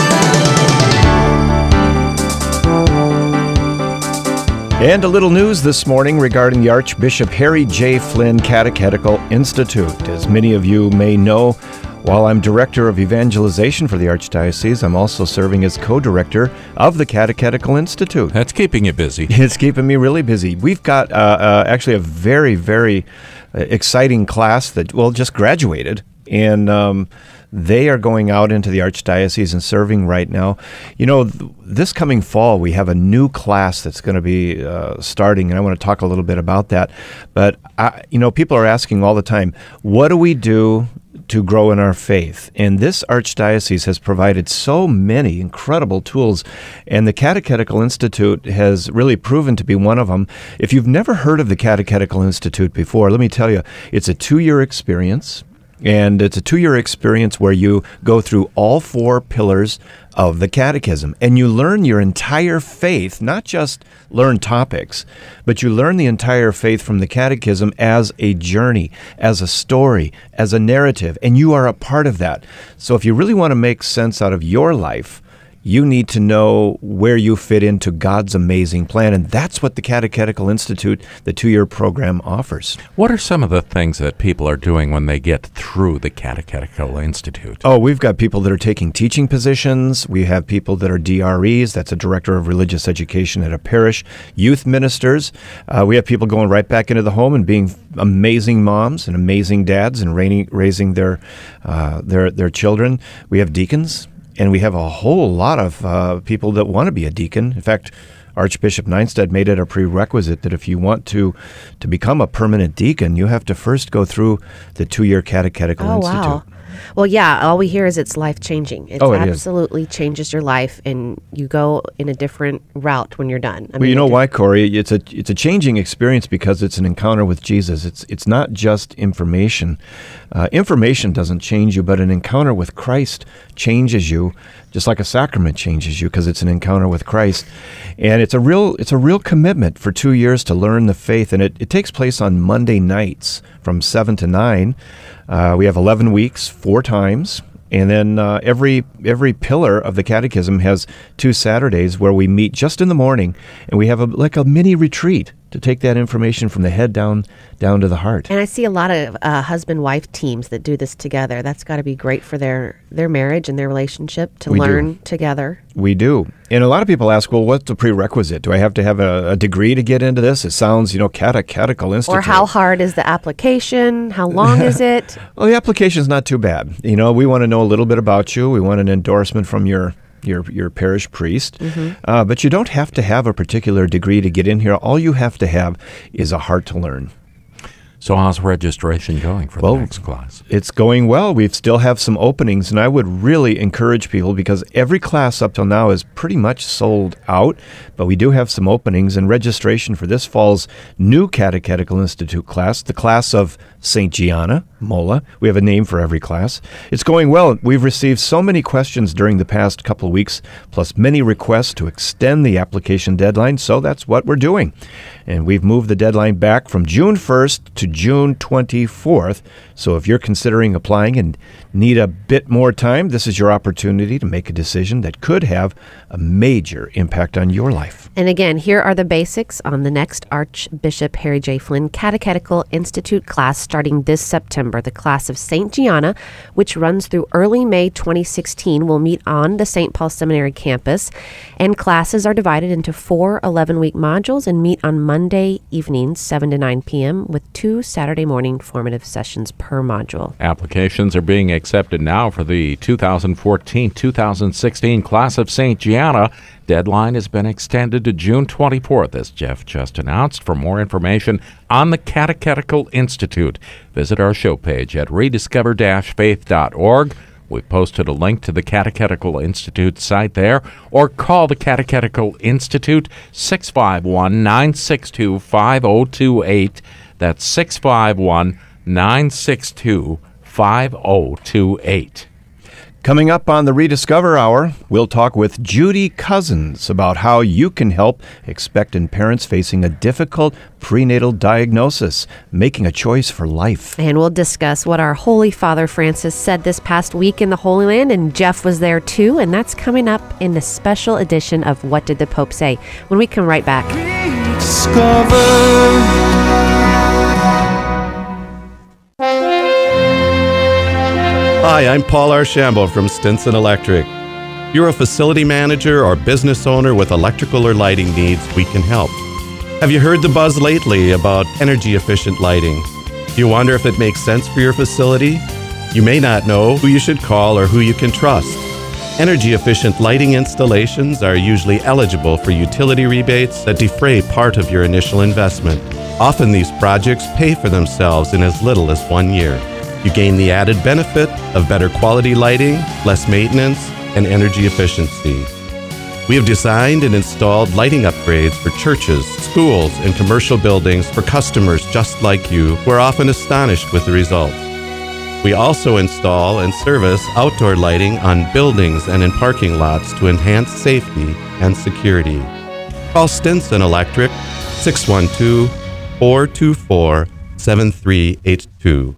And a little news this morning regarding the Archbishop Harry J. Flynn Catechetical Institute. As many of you may know, while I'm Director of Evangelization for the Archdiocese, I'm also serving as co-director of the Catechetical Institute. That's keeping you busy. It's keeping me really busy. We've got uh, uh, actually a very, very uh, exciting class that, well, just graduated. And um, they are going out into the Archdiocese and serving right now. You know, th- this coming fall, we have a new class that's going to be uh, starting, and I want to talk a little bit about that. But, I, you know, people are asking all the time, what do we do to grow in our faith? And this Archdiocese has provided so many incredible tools, and the Catechetical Institute has really proven to be one of them. If you've never heard of the Catechetical Institute before, let me tell you, it's a two-year experience. And it's a two-year experience where you go through all four pillars of the catechism, and you learn your entire faith, not just learn topics, but you learn the entire faith from the catechism as a journey, as a story, as a narrative, and you are a part of that. So if you really want to make sense out of your life, you need to know where you fit into God's amazing plan, and that's what the Catechetical Institute, the two-year program, offers. What are some of the things that people are doing when they get through the Catechetical Institute? Oh, we've got people that are taking teaching positions. We have people that are D R Es, that's a director of religious education at a parish, youth ministers. Uh, we have people going right back into the home and being amazing moms and amazing dads and raising, raising their, uh, their, their children. We have deacons. And we have a whole lot of uh, people that want to be a deacon. In fact, Archbishop Neinstedt made it a prerequisite that if you want to to become a permanent deacon, you have to first go through the two-year Catechetical oh, Institute. Wow. Well, yeah, all we hear is it's life-changing. It oh, it absolutely is. changes your life, and you go in a different route when you're done. I well, mean, you know it, why, Corey? It's a it's a changing experience because it's an encounter with Jesus. It's it's not just information. Uh, information doesn't change you, but an encounter with Christ changes you, just like a sacrament changes you, because it's an encounter with Christ. And it's a real it's a real commitment for two years to learn the faith, and it, it takes place on Monday nights from seven to nine. Uh, we have eleven weeks, four times, and then uh, every every pillar of the catechism has two Saturdays where we meet just in the morning, and we have a, like a mini retreat to take that information from the head down down to the heart. And I see a lot of uh, husband-wife teams that do this together. That's got to be great for their, their marriage and their relationship to we learn do. together. We do. And a lot of people ask, well, what's the prerequisite? Do I have to have a, a degree to get into this? It sounds, you know, catechetical institute. Or how hard is the application? How long is it? Well, the application's not too bad. You know, we want to know a little bit about you. We want an endorsement from your your your parish priest. Mm-hmm. Uh, but you don't have to have a particular degree to get in here. All you have to have is a heart to learn. So how's registration going for well, the next class? It's going well. We still have some openings, and I would really encourage people, because every class up till now is pretty much sold out, but we do have some openings, and registration for this fall's new Catechetical Institute class, the class of Saint Gianna, Mola. We have a name for every class. It's going well. We've received so many questions during the past couple of weeks, plus many requests to extend the application deadline, so that's what we're doing. And we've moved the deadline back from June first to June twenty-fourth. So if you're considering applying and need a bit more time, this is your opportunity to make a decision that could have a major impact on your life. And again, here are the basics on the next Archbishop Harry J. Flynn Catechetical Institute class starting this September. The class of Saint Gianna, which runs through early May twenty sixteen, will meet on the Saint Paul Seminary campus. And classes are divided into four eleven-week modules and meet on Monday evenings, seven to nine p.m., with two Saturday morning formative sessions per module. Applications are being accepted now for the two thousand fourteen two thousand sixteen class of Saint Gianna. Deadline has been extended to June twenty-fourth, as Jeff just announced. For more information on the Catechetical Institute, visit our show page at rediscover dash faith dot org. We've posted a link to the Catechetical Institute site there, or call the Catechetical Institute, six five one, nine six two, five zero two eight. That's six five one, nine six two, five zero two eight. Coming up on the Rediscover Hour, we'll talk with Judy Cousins about how you can help expectant parents facing a difficult prenatal diagnosis, making a choice for life. And we'll discuss what our Holy Father Francis said this past week in the Holy Land, and Jeff was there too, and that's coming up in the special edition of What Did the Pope Say? When we come right back. Rediscover. Hi, I'm Paul Archambault from Stinson Electric. If you're a facility manager or business owner with electrical or lighting needs, we can help. Have you heard the buzz lately about energy-efficient lighting? Do you wonder if it makes sense for your facility? You may not know who you should call or who you can trust. Energy-efficient lighting installations are usually eligible for utility rebates that defray part of your initial investment. Often these projects pay for themselves in as little as one year. You gain the added benefit of better quality lighting, less maintenance, and energy efficiency. We have designed and installed lighting upgrades for churches, schools, and commercial buildings for customers just like you who are often astonished with the results. We also install and service outdoor lighting on buildings and in parking lots to enhance safety and security. Call Stinson Electric, six one two, four two four, seven three eight two.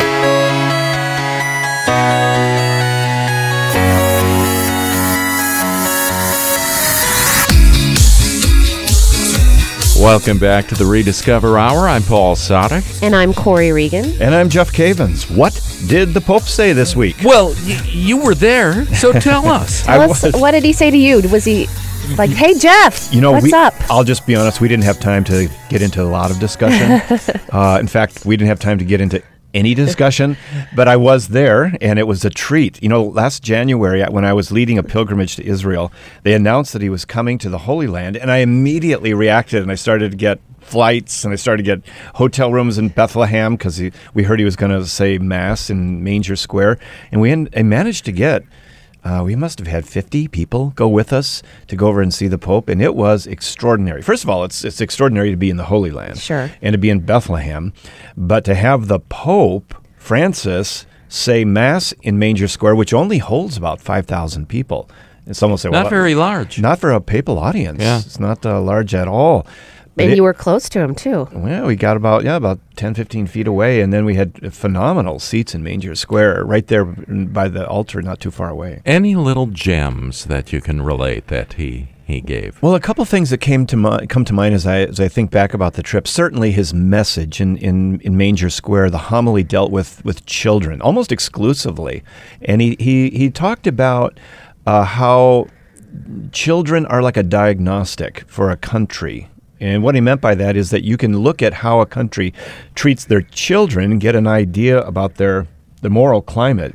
Welcome back to the Rediscover Hour. I'm Paul Sadek. And I'm Corey Regan. And I'm Jeff Cavins. What did the Pope say this week? Well, y- you were there, so tell us. Tell us, what did he say to you? Was he like, hey, Jeff, you know, what's we, up? I'll just be honest, we didn't have time to get into a lot of discussion. uh, in fact, we didn't have time to get into any discussion, but I was there, and it was a treat. You know, last January, when I was leading a pilgrimage to Israel, they announced that he was coming to the Holy Land, and I immediately reacted, and I started to get flights, and I started to get hotel rooms in Bethlehem, because we heard he was going to say Mass in Manger Square, and we I managed to get Uh, we must have had fifty people go with us to go over and see the Pope, and it was extraordinary. First of all, it's it's extraordinary to be in the Holy Land, sure, and to be in Bethlehem, but to have the Pope Francis say Mass in Manger Square, which only holds about five thousand people. And someone will say, not well, very large. Not for a papal audience. Yeah. It's not uh, large at all. And it, you were close to him, too. Well, we got about, yeah, about ten, fifteen feet away, and then we had phenomenal seats in Manger Square, right there by the altar, not too far away. Any little gems that you can relate that he, he gave? Well, a couple things that came to mi- come to mind as I as I think back about the trip. Certainly his message in, in, in Manger Square, the homily dealt with, with children, almost exclusively. And he, he, he talked about uh, how children are like a diagnostic for a country. And what he meant by that is that you can look at how a country treats their children and get an idea about their the moral climate.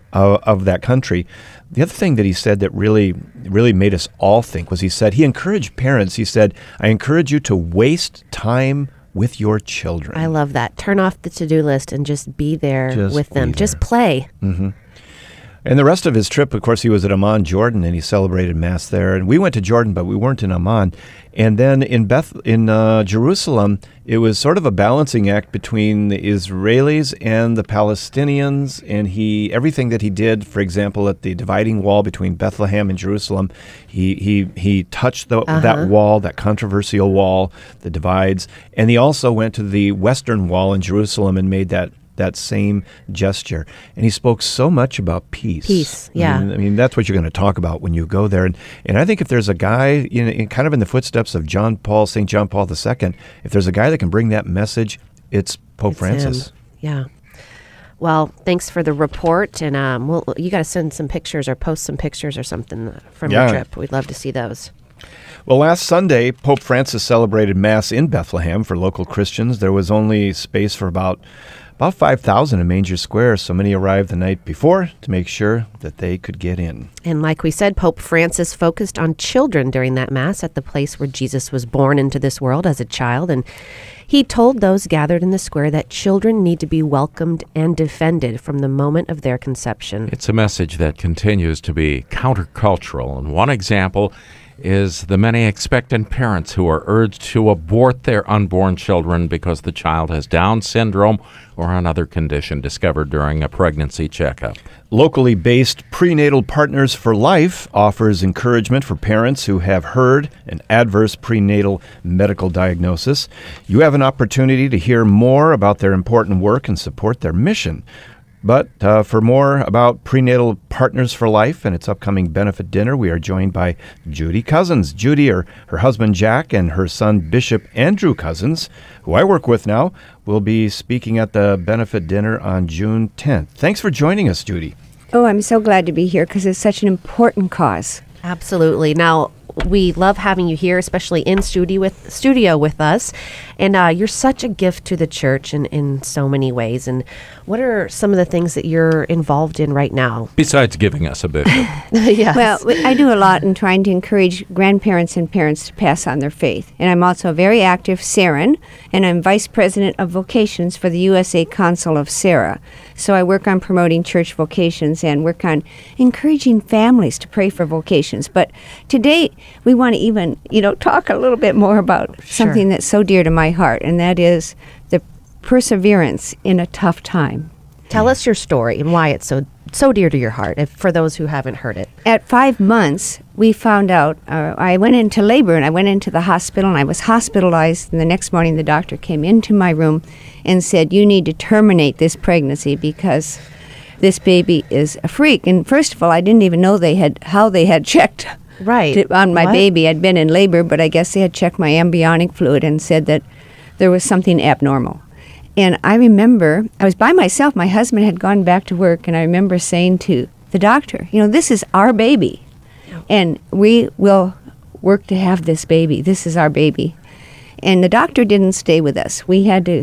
uh, of that country. The other thing that he said that really, really made us all think was he said, he encouraged parents, he said, I encourage you to waste time with your children. I love that. Turn off the to-do list and just be there Just with them. be Just there. play. Mm-hmm. And the rest of his trip, of course, he was at Amman, Jordan, and he celebrated Mass there. And we went to Jordan, but we weren't in Amman. And then in Beth, in uh, Jerusalem, it was sort of a balancing act between the Israelis and the Palestinians. And he, everything that he did, for example, at the dividing wall between Bethlehem and Jerusalem, he he he touched the, Uh-huh. that wall, that controversial wall that divides. And he also went to the Western Wall in Jerusalem and made that that same gesture. And he spoke so much about peace. Peace, yeah. I mean, I mean, that's what you're going to talk about when you go there. And and I think if there's a guy, you know, in, kind of in the footsteps of John Paul, Saint John Paul the Second, if there's a guy that can bring that message, it's Pope It's Francis. him. Yeah. Well, thanks for the report. And um, we'll, you got to send some pictures or post some pictures or something from Yeah. your trip. We'd love to see those. Well, last Sunday, Pope Francis celebrated Mass in Bethlehem for local Christians. There was only space for about about five thousand in Manger Square, so many arrived the night before to make sure that they could get in. And like we said, Pope Francis focused on children during that Mass at the place where Jesus was born into this world as a child. And he told those gathered in the square that children need to be welcomed and defended from the moment of their conception. It's a message that continues to be countercultural. And one example is the many expectant parents who are urged to abort their unborn children because the child has Down syndrome or another condition discovered during a pregnancy checkup. Locally based Prenatal Partners for Life offers encouragement for parents who have heard an adverse prenatal medical diagnosis. You have an opportunity to hear more about their important work and support their mission. But uh, for more about Prenatal Partners for Life and its upcoming benefit dinner, we are joined by Judy Cousins. Judy, or her husband Jack, and her son Bishop Andrew Cousins, who I work with now, will be speaking at the benefit dinner on June tenth. Thanks for joining us, Judy. Oh, I'm so glad to be here because it's such an important cause. Absolutely. Now, we love having you here, especially in studio with studio with us. And uh, you're such a gift to the church in, in so many ways. And what are some of the things that you're involved in right now? Besides giving us a bishop. Yes. Well, w- I do a lot in trying to encourage grandparents and parents to pass on their faith. And I'm also a very active Saran, and I'm Vice President of Vocations for the U S A Council of Sarah. So I work on promoting church vocations and work on encouraging families to pray for vocations. But today, we want to even, you know, talk a little bit more about Sure. something that's so dear to my heart, and that is the perseverance in a tough time. Tell us your story and why it's so so dear to your heart, if, for those who haven't heard it. At five months, we found out, uh, I went into labor and I went into the hospital and I was hospitalized. And the next morning, the doctor came into my room and said, you need to terminate this pregnancy because this baby is a freak. And first of all, I didn't even know they had how they had checked Right. to- on my What? baby. I'd been in labor, but I guess they had checked my embryonic fluid and said that there was something abnormal. And I remember, I was by myself. My husband had gone back to work, and I remember saying to the doctor, you know, this is our baby, and we will work to have this baby. This is our baby. And the doctor didn't stay with us. We had to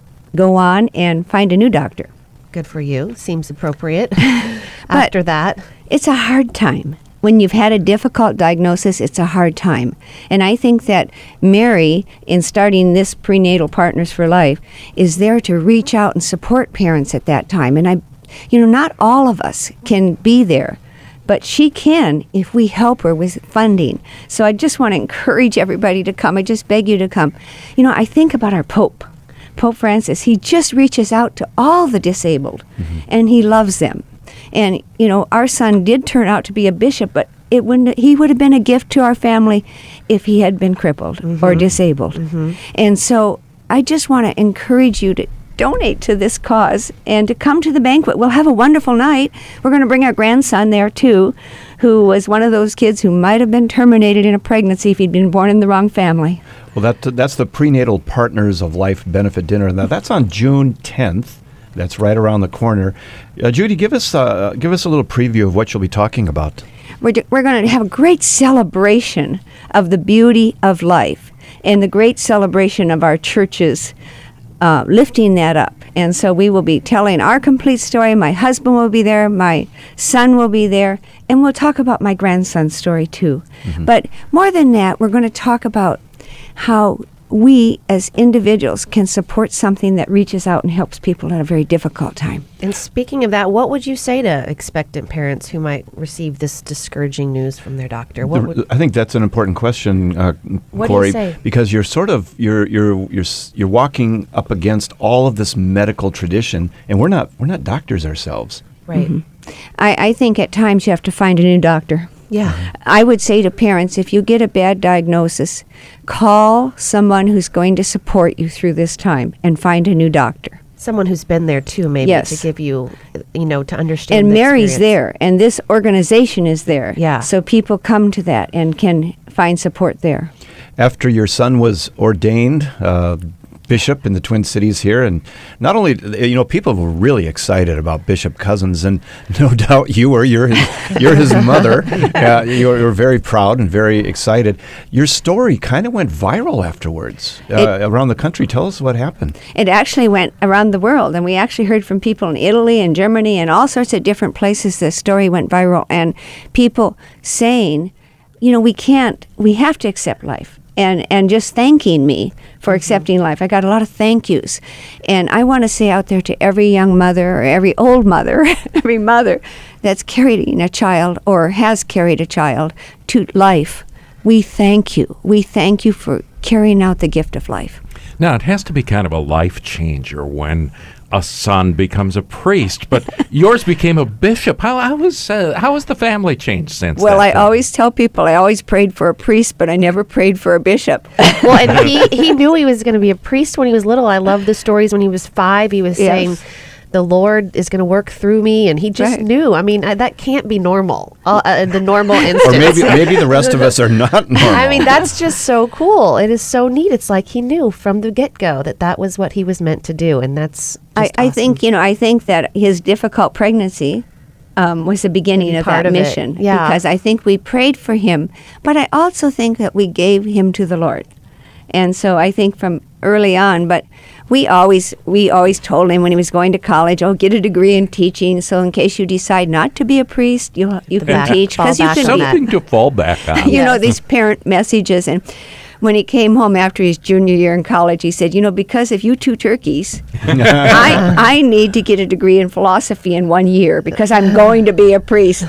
go on and find a new doctor. Good for you. Seems appropriate. After that. It's a hard time. When you've had a difficult diagnosis, it's a hard time. And I think that Mary, in starting this Prenatal Partners for Life, is there to reach out and support parents at that time. And I, you know, not all of us can be there, but she can if we help her with funding. So I just want to encourage everybody to come. I just beg you to come. You know, I think about our Pope, Pope Francis. He just reaches out to all the disabled, mm-hmm. and he loves them. And, you know, our son did turn out to be a bishop, but it wouldn't, he would have been a gift to our family if he had been crippled mm-hmm. or disabled. Mm-hmm. And so I just want to encourage you to donate to this cause and to come to the banquet. We'll have a wonderful night. We're going to bring our grandson there, too, who was one of those kids who might have been terminated in a pregnancy if he'd been born in the wrong family. Well, that that's the Prenatal Partners of Life benefit dinner. Now, that's on June tenth. That's right around the corner. Uh, Judy, give us uh, give us a little preview of what you'll be talking about. We're, d- we're going to have a great celebration of the beauty of life and the great celebration of our churches uh, lifting that up And so we will be telling our complete story. My husband will be there. My son will be there. And we'll talk about my grandson's story too. Mm-hmm. But more than that, we're going to talk about how we as individuals can support something that reaches out and helps people at a very difficult time. And speaking of that, what would you say to expectant parents who might receive this discouraging news from their doctor? What would, I think that's an important question, uh, what Corey, do you say? because you're sort of you're you're you're you're walking up against all of this medical tradition, and we're not we're not doctors ourselves. Right. Mm-hmm. I, I think at times you have to find a new doctor. Yeah. I would say to parents, if you get a bad diagnosis, call someone who's going to support you through this time and find a new doctor. Someone who's been there too, maybe, yes. to give you, you know, to understand. And the Mary's experience. there, and this organization is there. Yeah. So people come to that and can find support there. After your son was ordained uh, bishop in the Twin Cities here, and not only, you know, people were really excited about Bishop Cozzens, and no doubt you were. You're his, you're his mother. Uh, you're, you're very proud and very excited. Your story kind of went viral afterwards uh, It- around the country. Tell us what happened. It actually went around the world, and we actually heard from people in Italy and Germany and all sorts of different places. The story went viral, and people saying, you know, we can't, we have to accept life. And, and just thanking me for Mm-hmm. accepting life. I got a lot of thank yous. And I want to say out there to every young mother or every old mother, every mother that's carrying a child or has carried a child to life, we thank you. We thank you for carrying out the gift of life. Now, it has to be kind of a life changer when a son becomes a priest, but yours became a bishop. How, how, was, uh, how has the family changed since Well, that I time? always tell people I always prayed for a priest, but I never prayed for a bishop. Well, and he, he knew he was going to be a priest when he was little. I love the stories when he was five. He was Yes. saying, the Lord is going to work through me, and he just Right. knew. I mean, uh, that can't be normal, uh, uh, the normal instance. Or maybe maybe the rest of us are not normal. I mean, that's just so cool. It is so neat. It's like he knew from the get-go that that was what he was meant to do, and that's I, just I awesome. think, you know, I think that his difficult pregnancy um, was the beginning Maybe of part that of it, mission. yeah. Because I think we prayed for him, but I also think that we gave him to the Lord. And so I think from early on, but we always we always told him when he was going to college, oh, get a degree in teaching, so in case you decide not to be a priest, you you can Back- teach. fall Because you back can on be, that. Something to fall back on. you know, these parent messages. And when he came home after his junior year in college, he said, you know, because of you two turkeys, I, I need to get a degree in philosophy in one year because I'm going to be a priest.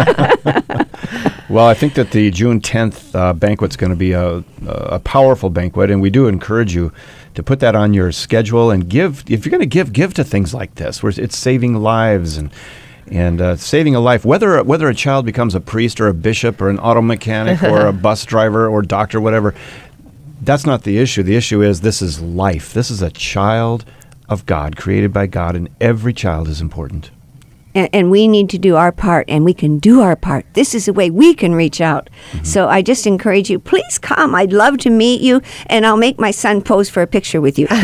Well, I think that the June tenth uh, banquet's going to be a, a powerful banquet, and we do encourage you to put that on your schedule and give. If you're going to give, give to things like this, where it's saving lives and and uh, saving a life. Whether whether a child becomes a priest or a bishop or an auto mechanic or a bus driver or doctor, whatever, that's not the issue. The issue is this is life. This is a child of God, created by God, and every child is important. and, and we need to do our part, and we can do our part. This is the way we can reach out. Mm-hmm. So I just encourage you, please come. I'd love to meet you, and I'll make my son pose for a picture with you.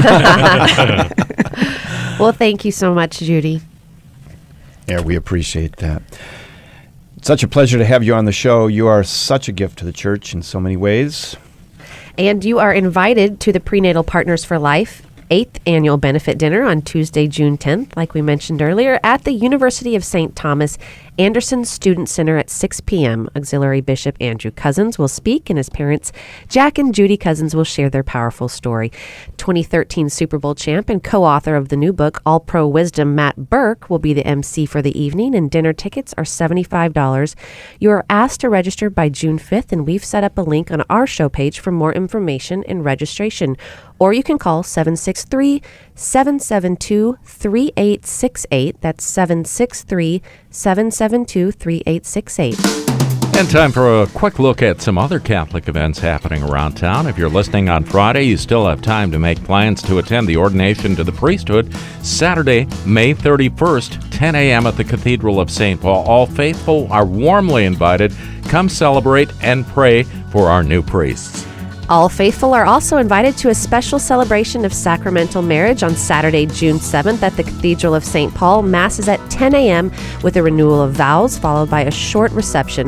Well, thank you so much, Judy. Yeah, we appreciate that. It's such a pleasure to have you on the show. You are such a gift to the church in so many ways. And you are invited to the Prenatal Partners for Life eighth annual benefit dinner on Tuesday, June tenth, like we mentioned earlier, at the University of Saint Thomas Anderson Student Center at six p.m. Auxiliary Bishop Andrew Cozzens will speak, and his parents, Jack and Judy Cozzens, will share their powerful story. twenty thirteen Super Bowl champ and co-author of the new book, All Pro Wisdom, Matt Burke, will be the M C for the evening, and dinner tickets are seventy-five dollars. You are asked to register by June fifth, and we've set up a link on our show page for more information and registration. Or you can call seven six three, seven seven two, three eight six eight. That's seven six three, seven seven two, three eight six eight. And time for a quick look at some other Catholic events happening around town. If you're listening on Friday, you still have time to make plans to attend the ordination to the priesthood. Saturday, May thirty-first, ten a.m. at the Cathedral of Saint Paul. All faithful are warmly invited. Come celebrate and pray for our new priests. All faithful are also invited to a special celebration of sacramental marriage on Saturday, June seventh at the Cathedral of Saint Paul. Mass is at ten a.m. with a renewal of vows, followed by a short reception.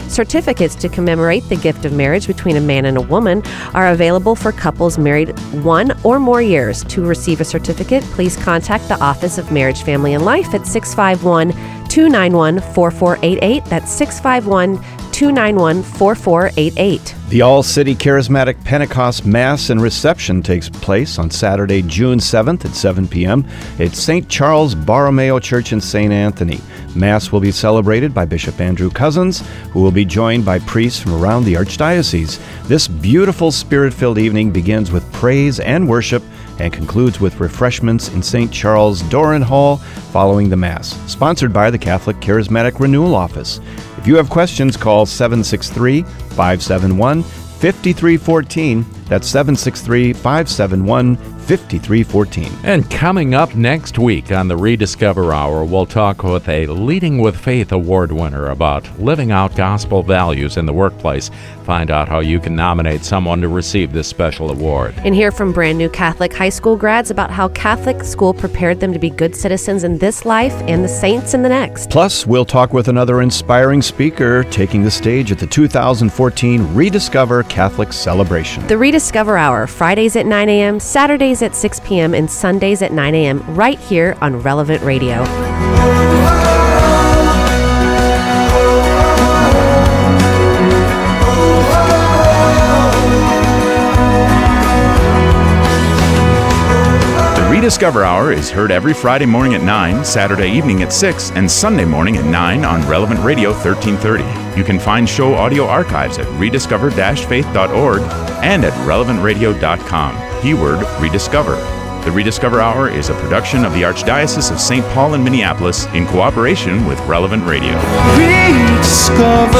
Certificates to commemorate the gift of marriage between a man and a woman are available for couples married one or more years. To receive a certificate, please contact the Office of Marriage, Family, and Life at six five one, two nine one, four four eight eight. That's six five one, two nine one, four four eight eight. The All-City Charismatic Pentecost Mass and Reception takes place on Saturday, June seventh at seven p.m. at Saint Charles Borromeo Church in Saint Anthony. Mass will be celebrated by Bishop Andrew Cousins, who will be joined by priests from around the Archdiocese. This beautiful spirit-filled evening begins with praise and worship and concludes with refreshments in Saint Charles Doran Hall following the Mass. Sponsored by the Catholic Charismatic Renewal Office. If you have questions, call seven six three, five seven one, five three one four. That's seven six three, five seven one, five three one four. And coming up next week on the Rediscover Hour, we'll talk with a Leading with Faith award winner about living out gospel values in the workplace. Find out how you can nominate someone to receive this special award. And hear from brand new Catholic high school grads about how Catholic school prepared them to be good citizens in this life and the saints in the next. Plus, we'll talk with another inspiring speaker taking the stage at the two thousand fourteen Rediscover Catholic Celebration. The Rediscover Hour, Fridays at nine a.m., Saturdays at six p.m., and Sundays at nine a.m. right here on Relevant Radio. Rediscover Hour is heard every Friday morning at nine, Saturday evening at six, and Sunday morning at nine on Relevant Radio thirteen thirty. You can find show audio archives at rediscover dash faith dot org and at relevant radio dot com. Keyword Rediscover. The Rediscover Hour is a production of the Archdiocese of Saint Paul in Minneapolis in cooperation with Relevant Radio. Rediscover.